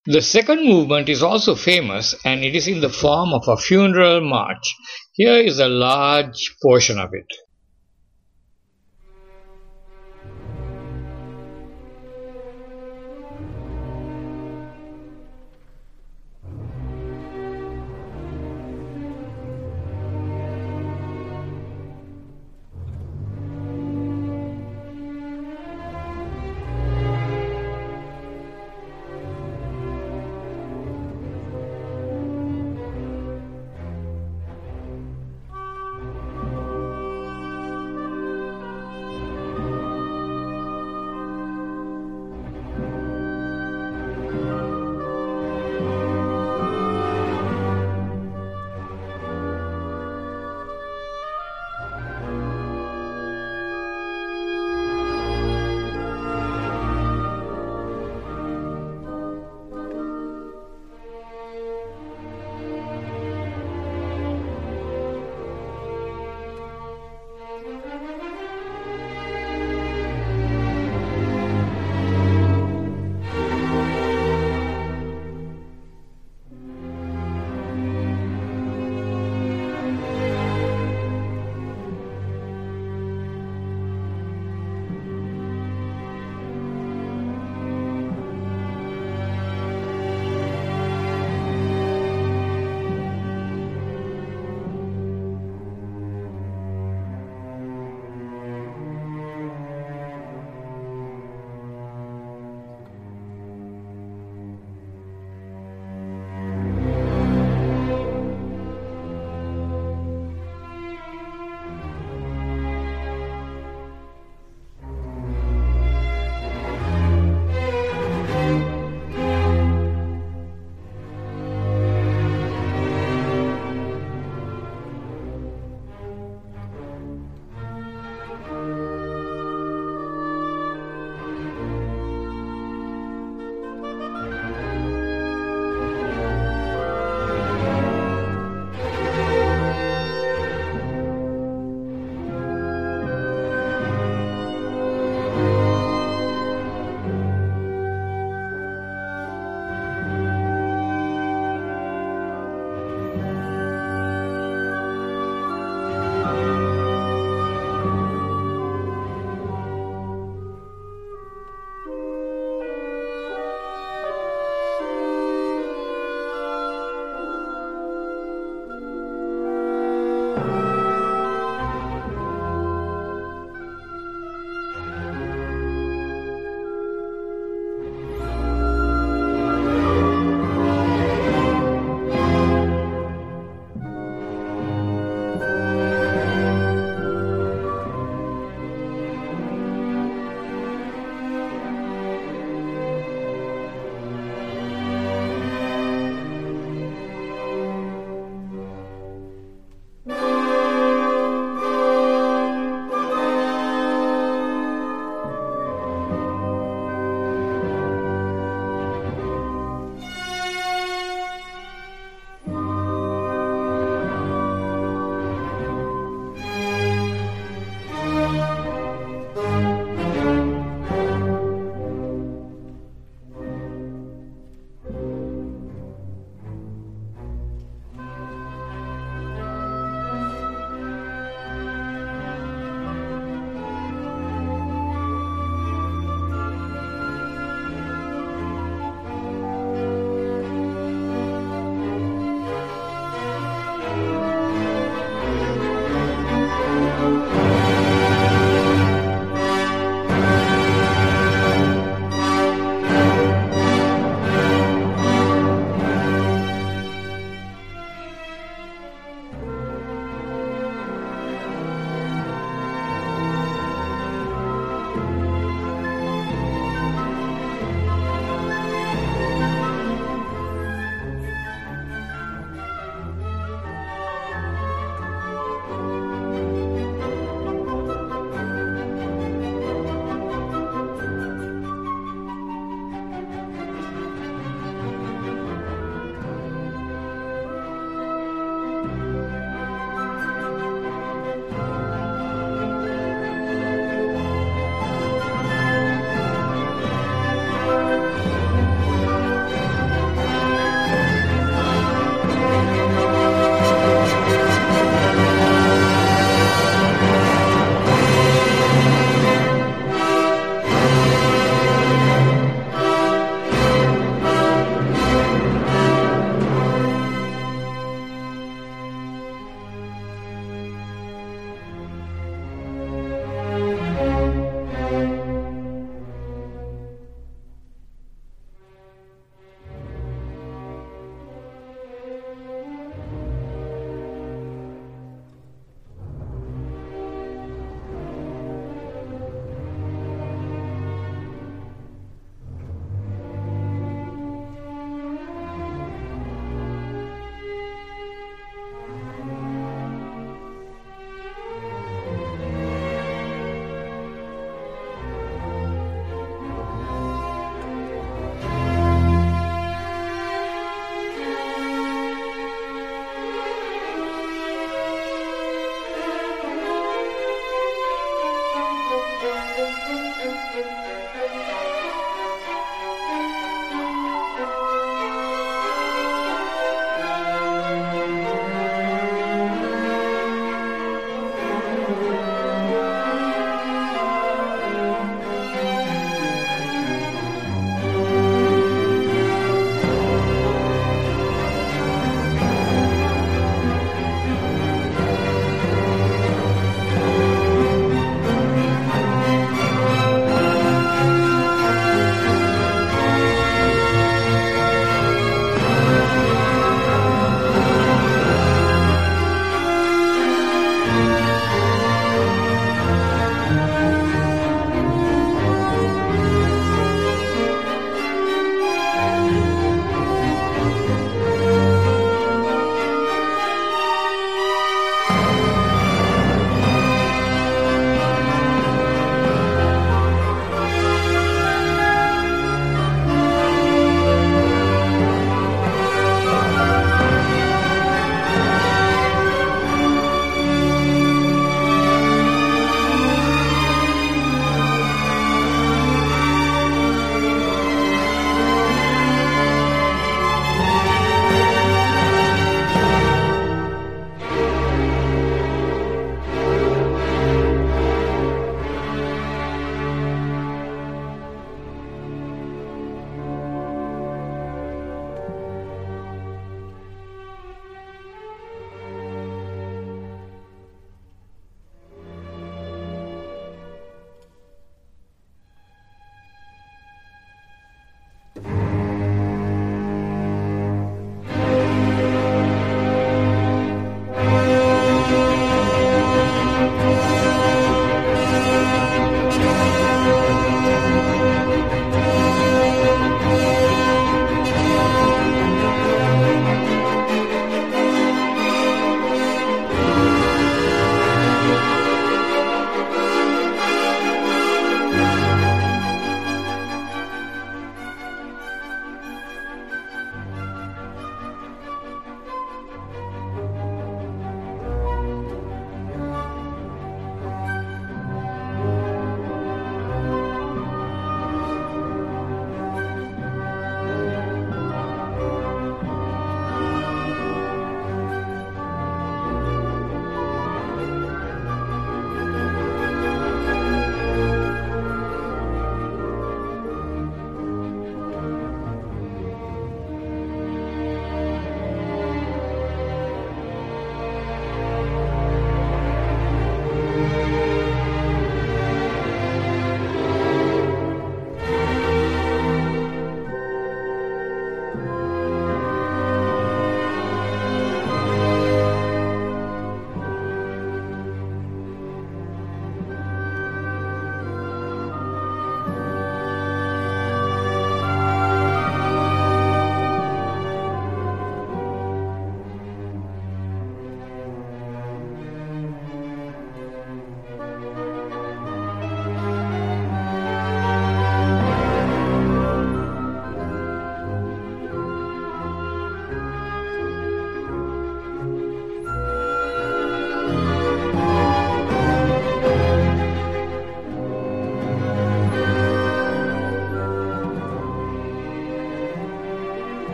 The second movement is also famous and it is in the form of a funeral march. Here is a large portion of it.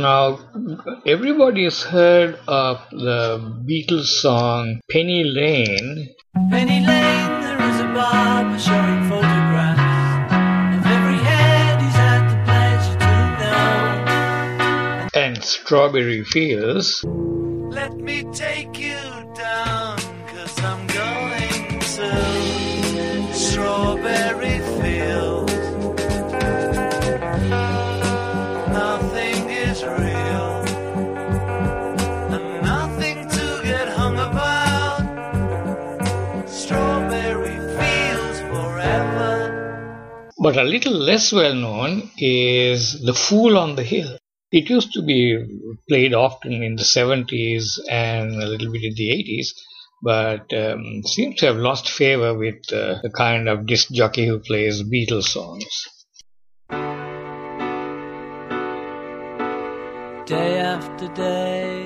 Now, everybody has heard of the Beatles song Penny Lane. Penny Lane, there is a barber showing photographs of every head he's had the pleasure to know. And Strawberry Fields. Let me take you down, 'cause I'm going to Strawberry Fields. Nothing is real, and nothing to get hung about. Strawberry Fields forever. But a little less well known is The Fool on the Hill. It used to be played often in the 70s and a little bit in the 80s, but seems to have lost favor with the kind of disc jockey who plays Beatles songs. Day after day,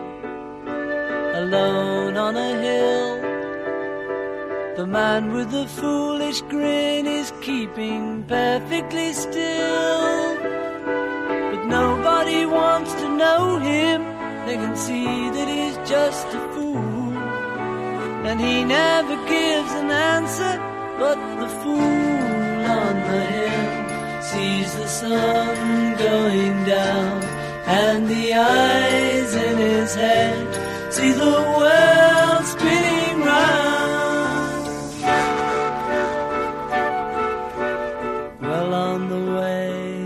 alone on a hill, the man with the foolish grin is keeping perfectly still. But nobody wants to know him, they can see that he's just a fool. And he never gives an answer, but the fool on the hill sees the sun going down, and the eyes in his head see the world spinning round. Well on the way,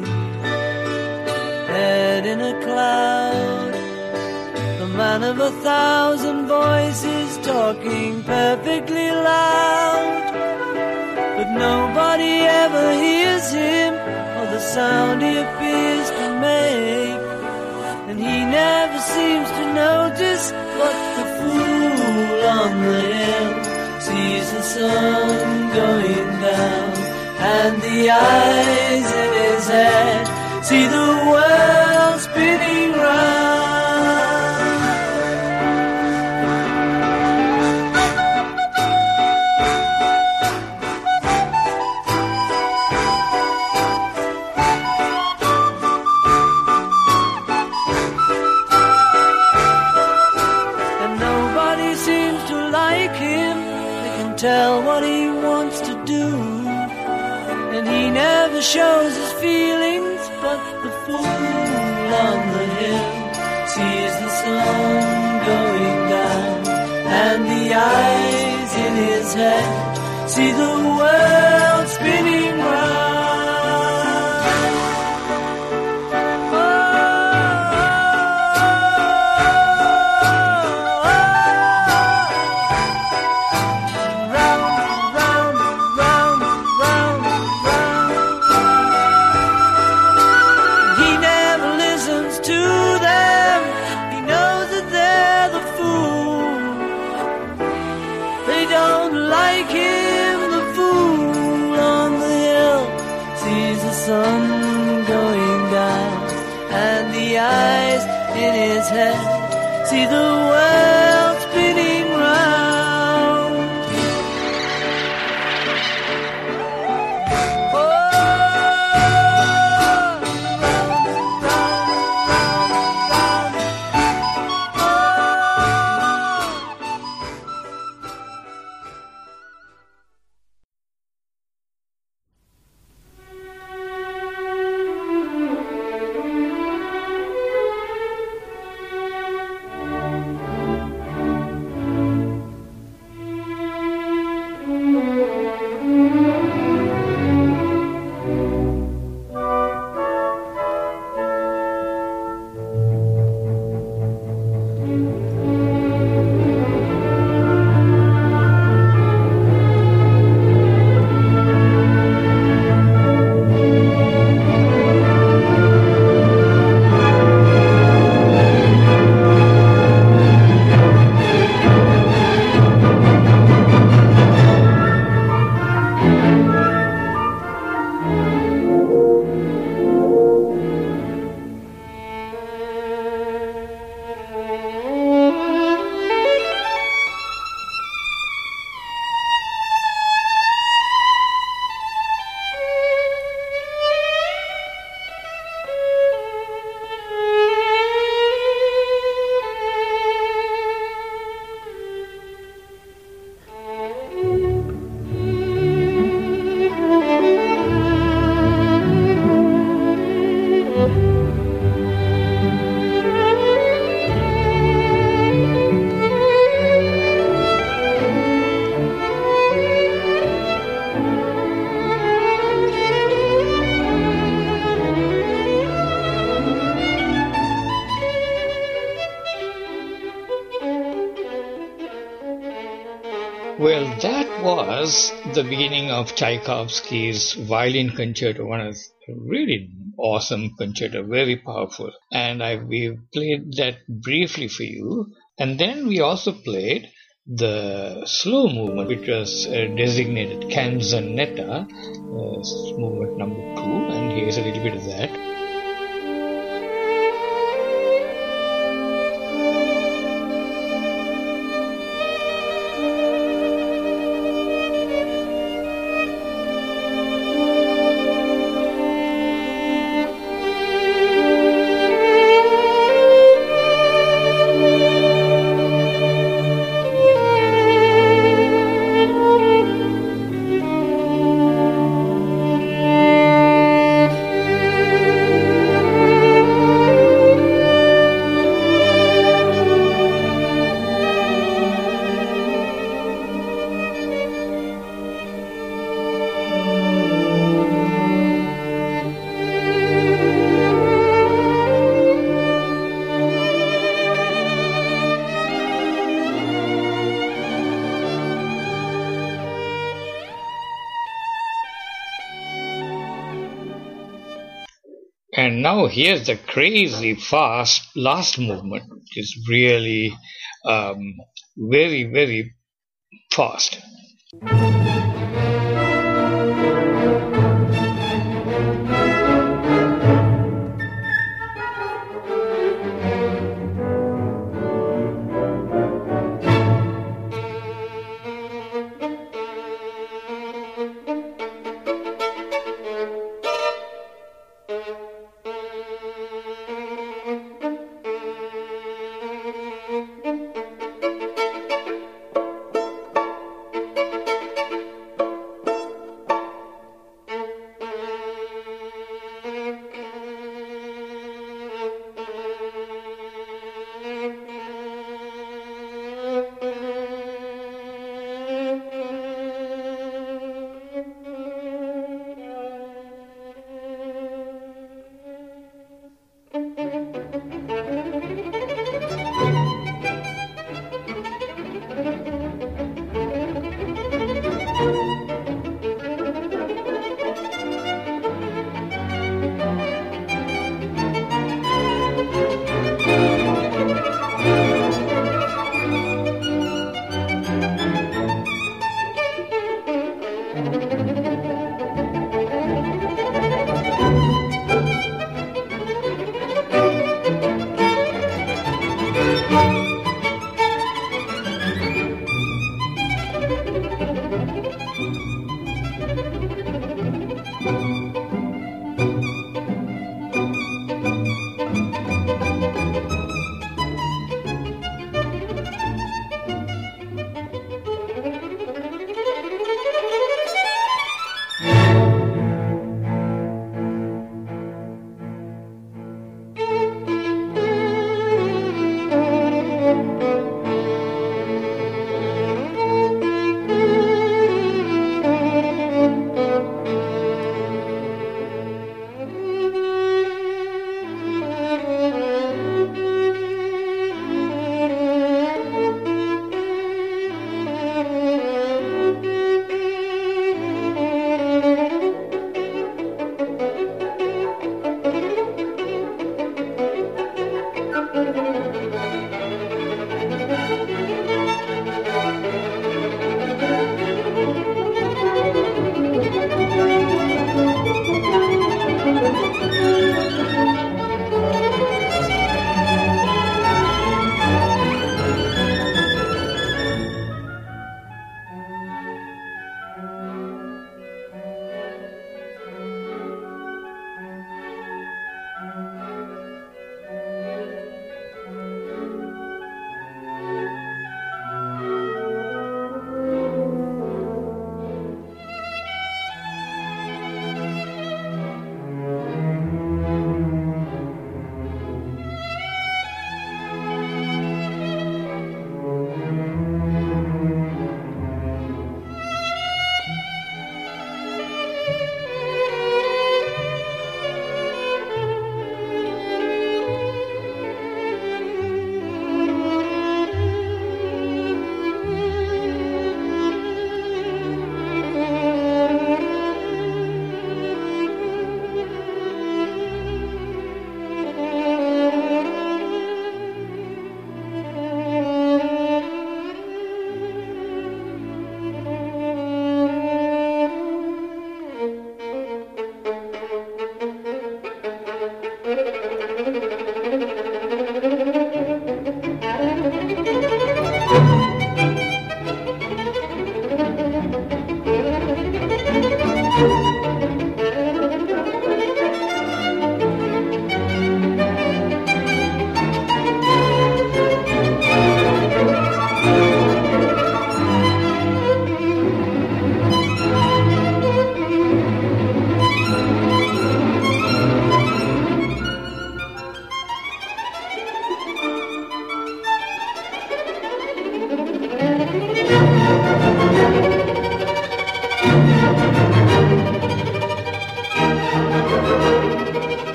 head in a cloud, the man of 1,000 voices talking perfectly loud. But nobody ever hears him, or the sound he appears to make. And he never seems to notice, but the fool on the hill sees the sun going down, and the eyes in his head see the world spinning round. Tell what he wants to do, and he never shows his feelings, but the fool on the hill sees the sun going down, and the eyes in his head see the world spinning round. Sun going down, and the eyes in his head see the world spinning round. Oh, round, round, round. Well, that was the beginning of Tchaikovsky's Violin Concerto, one of really awesome concerto, very powerful. And we played that briefly for you. And then we also played the slow movement, which was designated Canzonetta, movement number 2, and here's a little bit of that. And now here's the crazy fast last movement, which is really very, very fast.